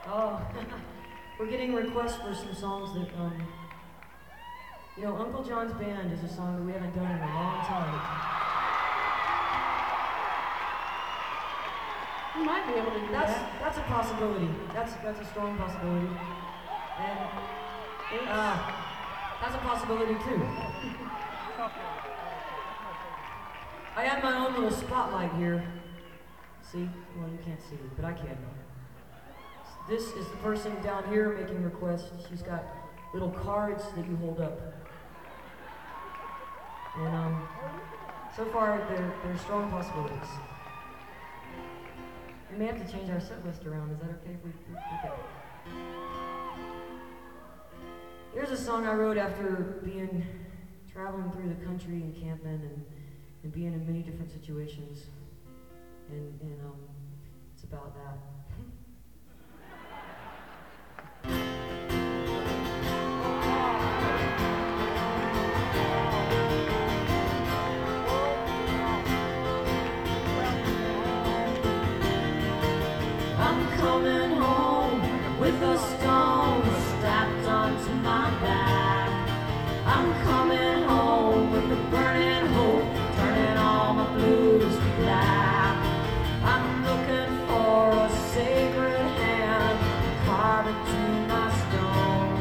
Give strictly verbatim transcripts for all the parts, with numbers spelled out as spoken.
Oh, we're getting requests for some songs that, um, you know, Uncle John's Band is a song that we haven't done in a long time. We might be able to do That's that. that's a possibility. That's that's a strong possibility. And uh, that's a possibility too. I have my own little spotlight here. See? Well, you can't see it, but I can. This is the person down here making requests. She's got little cards that you hold up. And um, so far, they're, they're strong possibilities. We may have to change our set list around. Is that okay if we do that? Here's a song I wrote after being traveling through the country, encampment, and, and being in many different situations. And, and um, it's about that. I'm coming home with a stone strapped onto my back. I'm coming home with a burning hope, turning all my blues to black. I'm looking for a sacred hand carved into my stone.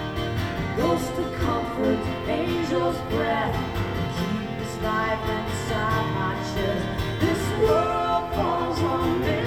Ghost of comfort, angel's breath, keep this life inside my chest. This world falls on me.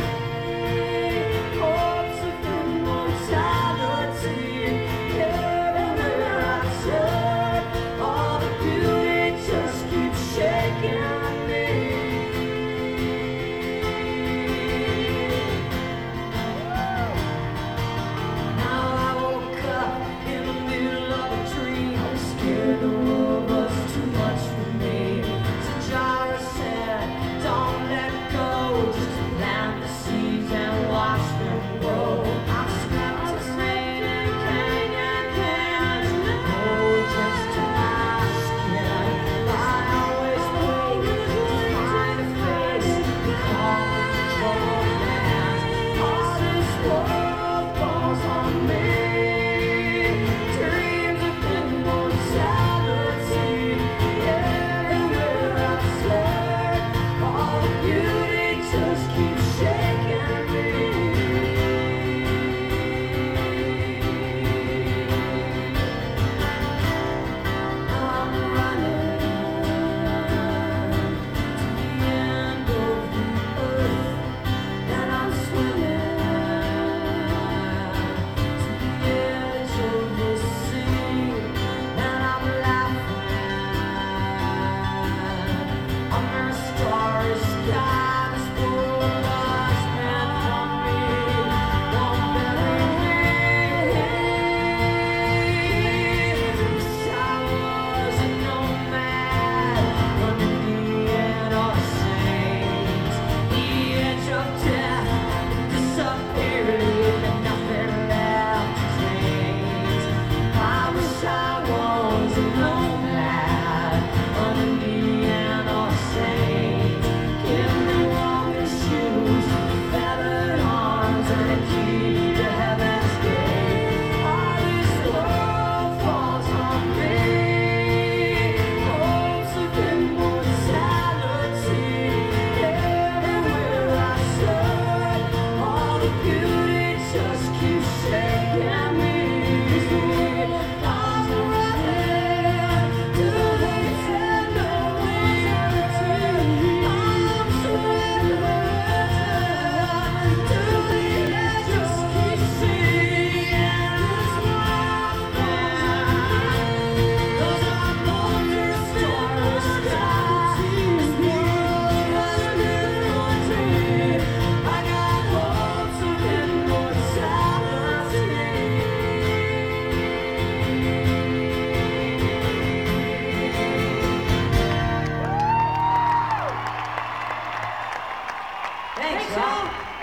Thanks, y'all.